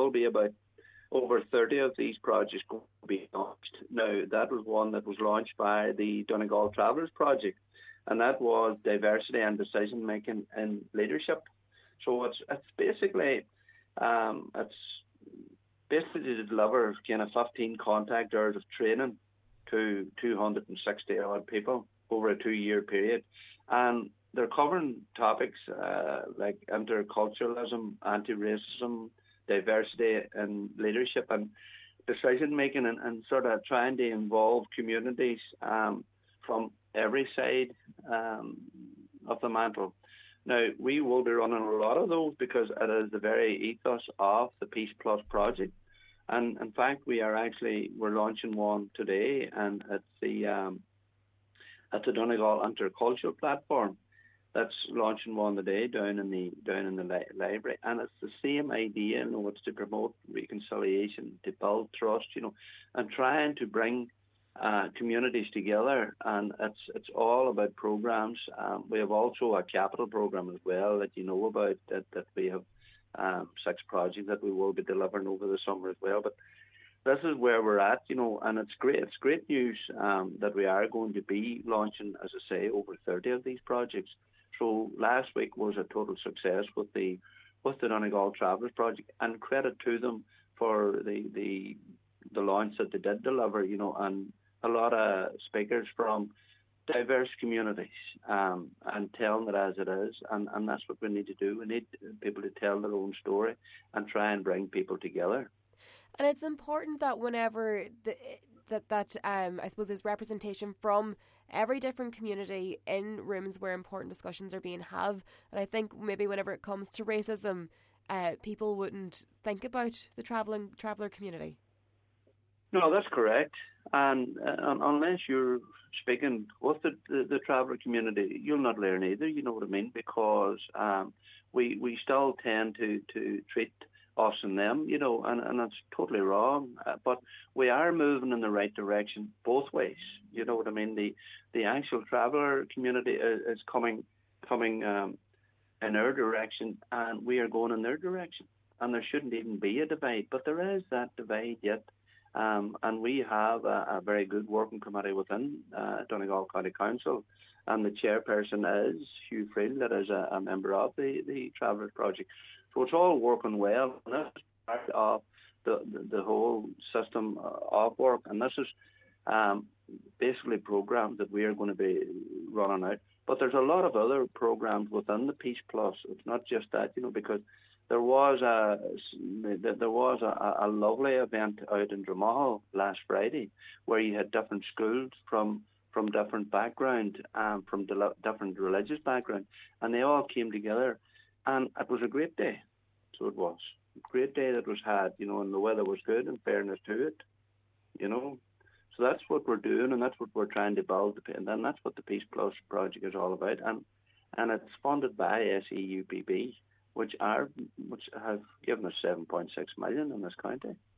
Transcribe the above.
will be about over 30 of these projects going to be launched. Now, that was one that was launched by the Donegal Travellers Project, and that was diversity and decision making in leadership. So it's basically to deliver kind of 15 contact hours of training to 260 odd people over a 2-year period, and they're covering topics like interculturalism, anti-racism, diversity and leadership and decision making, and sort of trying to involve communities from every side of the mantle. Now, we will be running a lot of those because it is the very ethos of the Peace Plus project. And in fact, we're launching one today, and it's the Donegal Intercultural Platform. That's launching one today down in the library, and it's the same idea. It's to promote reconciliation, to build trust, and trying to bring communities together. And it's all about programs. We have also a capital program as well that you know about. That we have 6 projects that we will be delivering over the summer as well. But this is where we're at, and it's great. It's great news that we are going to be launching, as I say, over 30 of these projects. So last week was a total success with the Donegal Travellers Project, and credit to them for the launch that they did deliver, and a lot of speakers from diverse communities, and telling it as it is, and that's what we need to do. We need people to tell their own story and try and bring people together. And it's important that whenever I suppose there's representation from every different community in rooms where important discussions are being had. And I think maybe whenever it comes to racism, people wouldn't think about the traveller community. No, that's correct. And unless you're speaking with the traveller community, you'll not learn either, you know what I mean? Because we still tend to treat us and them, and that's totally wrong. But we are moving in the right direction both ways. You know what I mean? The actual traveller community is coming in our direction, and we are going in their direction. And there shouldn't even be a divide, but there is that divide yet. And we have a very good working committee within Donegal County Council, and the chairperson is Hugh Friel, that is a member of the Travellers Project. So it's all working well, and that's part of the whole system of work. And this is basically programs that we are going to be running out. But there's a lot of other programs within the Peace Plus. It's not just that, because there was a lovely event out in Dromahal last Friday where you had different schools from different background, from different religious background, and they all came together. And it was a great day. So it was a great day that was had, and the weather was good, in fairness to it, So that's what we're doing, and that's what we're trying to build, and then that's what the Peace Plus project is all about. And it's funded by SEUPB, which have given us 7.6 million in this county.